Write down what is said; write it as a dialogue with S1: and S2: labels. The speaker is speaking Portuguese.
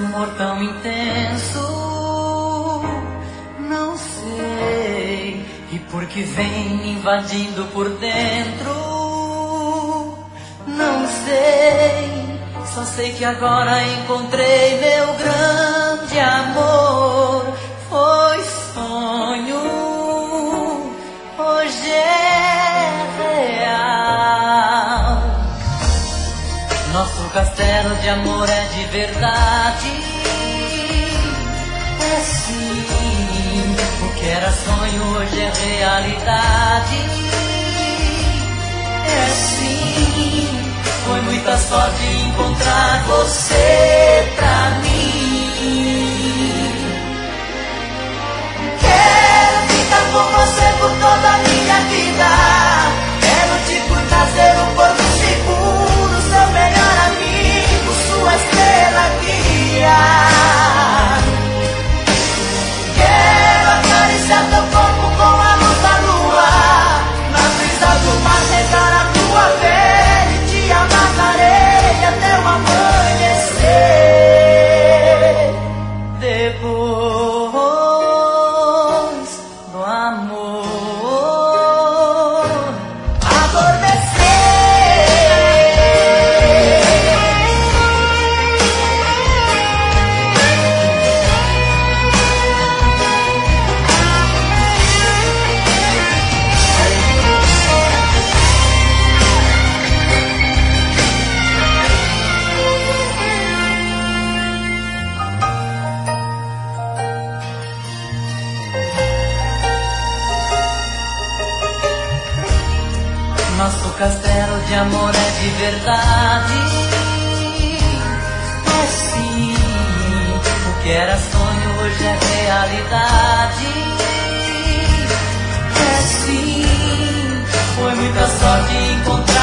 S1: amor tão intenso, não sei. E porque vem me invadindo por dentro, não sei. Só sei que agora encontrei meu grande amor. Foi sonho, hoje é real. Nosso castelo de amor é de verdade. É sim, o que era sonho hoje é realidade. É sim, foi muita sorte encontrar você pra mim. Quero ficar com você por toda a minha vida. Quero te cuidar, ser um porto seguro, seu melhor amigo, sua estrela guia. Quero acariciar teu corpo com a luz da lua, na brisa do mar regar a tua pele, te amar na areia até o amanhecer. Depois do amor Nosso castelo de amor é de verdade. É sim, o que era sonho hoje é realidade. É sim, foi muita sorte encontrar